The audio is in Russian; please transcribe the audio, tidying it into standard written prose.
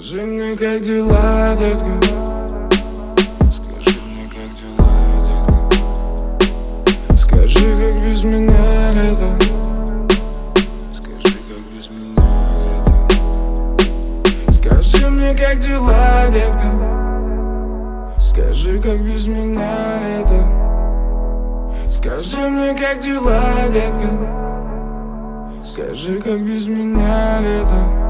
Скажи мне, как дела, детка? Скажи мне, как дела, детка? Скажи, как без меня лето? Скажи, как без меня лето? Скажи мне, как дела, детка? Скажи, как без меня лето? Скажи мне, как дела, детка? Скажи, как без меня лето?